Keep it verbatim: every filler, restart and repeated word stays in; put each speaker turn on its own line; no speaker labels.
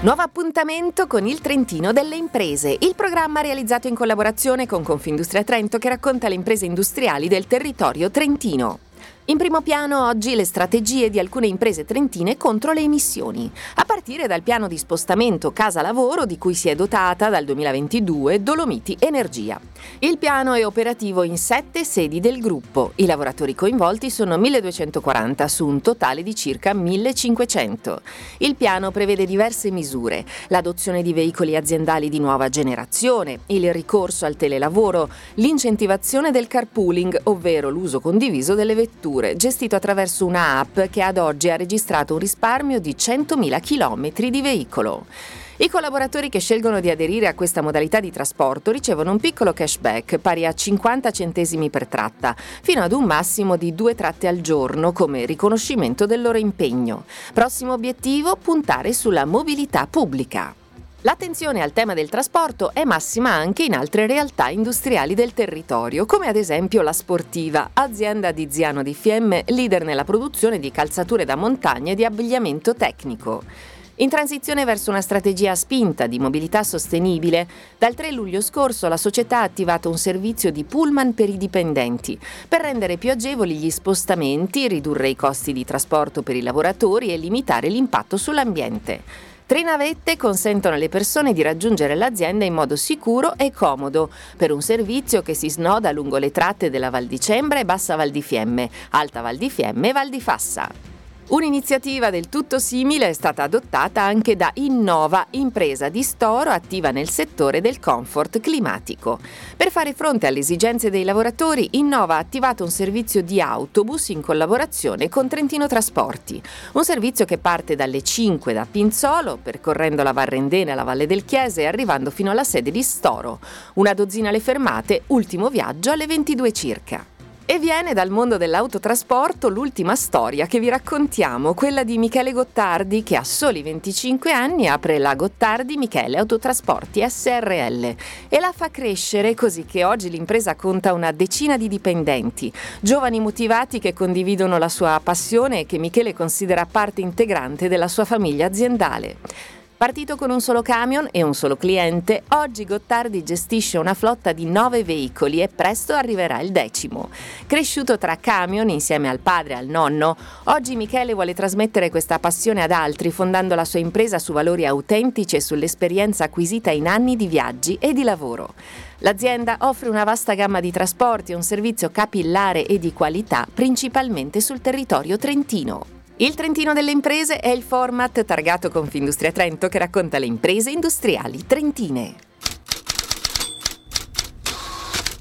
Nuovo appuntamento con il Trentino delle imprese, il programma realizzato in collaborazione con Confindustria Trento che racconta le imprese industriali del territorio trentino. In primo piano oggi le strategie di alcune imprese trentine contro le emissioni, a partire dal piano di spostamento casa-lavoro di cui si è dotata dal duemilaventidue Dolomiti Energia. Il piano è operativo in sette sedi del gruppo. I lavoratori coinvolti sono milleduecentoquaranta su un totale di circa millecinquecento. Il piano prevede diverse misure: l'adozione di veicoli aziendali di nuova generazione, il ricorso al telelavoro, l'incentivazione del carpooling, ovvero l'uso condiviso delle vetture, gestito attraverso una app che ad oggi ha registrato un risparmio di centomila chilometri di veicolo. I collaboratori che scelgono di aderire a questa modalità di trasporto ricevono un piccolo cashback pari a cinquanta centesimi per tratta, fino ad un massimo di due tratte al giorno come riconoscimento del loro impegno. Prossimo obiettivo: puntare sulla mobilità pubblica. L'attenzione al tema del trasporto è massima anche in altre realtà industriali del territorio, come ad esempio la Sportiva, azienda di Ziano di Fiemme, leader nella produzione di calzature da montagna e di abbigliamento tecnico. In transizione verso una strategia spinta di mobilità sostenibile, dal tre luglio scorso la società ha attivato un servizio di pullman per i dipendenti, per rendere più agevoli gli spostamenti, ridurre i costi di trasporto per i lavoratori e limitare l'impatto sull'ambiente. Tre navette consentono alle persone di raggiungere l'azienda in modo sicuro e comodo, per un servizio che si snoda lungo le tratte della Val di Cembra e Bassa Val di Fiemme, Alta Val di Fiemme e Val di Fassa. Un'iniziativa del tutto simile è stata adottata anche da Innova, impresa di Storo attiva nel settore del comfort climatico. Per fare fronte alle esigenze dei lavoratori, Innova ha attivato un servizio di autobus in collaborazione con Trentino Trasporti, un servizio che parte dalle cinque da Pinzolo, percorrendo la Varrendena e la Valle del Chiese e arrivando fino alla sede di Storo. Una dozzina le fermate, ultimo viaggio alle ventidue circa. E viene dal mondo dell'autotrasporto l'ultima storia che vi raccontiamo, quella di Michele Gottardi, che a soli venticinque anni apre la Gottardi Michele Autotrasporti S R L e la fa crescere, così che oggi l'impresa conta una decina di dipendenti, giovani motivati che condividono la sua passione e che Michele considera parte integrante della sua famiglia aziendale. Partito con un solo camion e un solo cliente, oggi Gottardi gestisce una flotta di nove veicoli e presto arriverà il decimo. Cresciuto tra camion insieme al padre e al nonno, oggi Michele vuole trasmettere questa passione ad altri, fondando la sua impresa su valori autentici e sull'esperienza acquisita in anni di viaggi e di lavoro. L'azienda offre una vasta gamma di trasporti e un servizio capillare e di qualità, principalmente sul territorio trentino. Il Trentino delle imprese è il format targato Confindustria Trento che racconta le imprese industriali trentine.